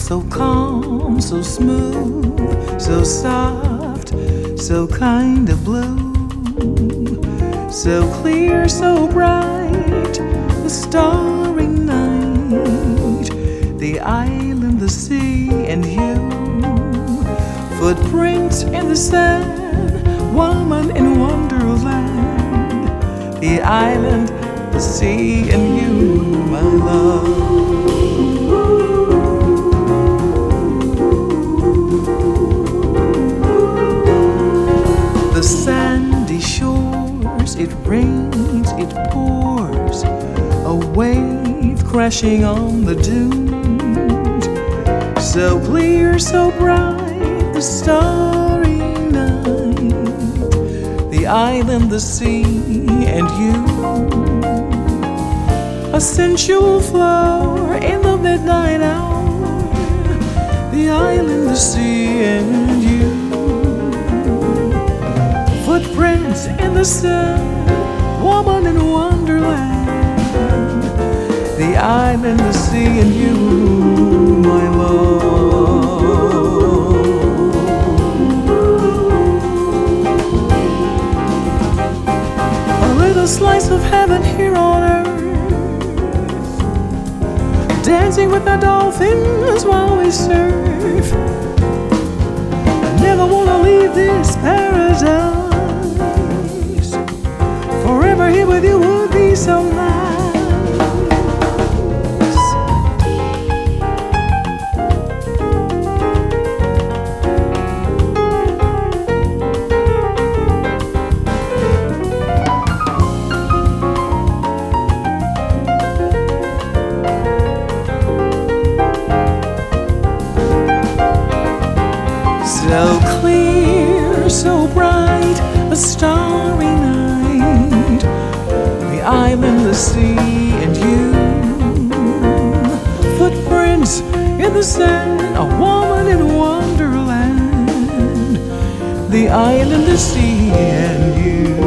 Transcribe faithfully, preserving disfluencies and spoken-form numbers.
so calm, so smooth, so soft, so kind of blue, so clear, so bright, the starry night, the island, the sea, and you, footprints in the sand, woman in wonderland, the island, the sea, and you, my love. The sandy shores, it rains, it pours, a wave crashing on the dunes, so clear, so bright, the starry night, the island, the sea, and you, a sensual flower in the midnight hour, the island, the sea, and you, footprints in the sand, woman in wonderland, the island, the sea, and you, my love. A little slice of heaven here on earth, dancing with the dolphins while we surf. I never wanna leave this paradise. Forever here with you would be so nice. So clear, so bright, a starry night, the island, the sea, and you, footprints in the sand, a woman in wonderland, the island, the sea, and you.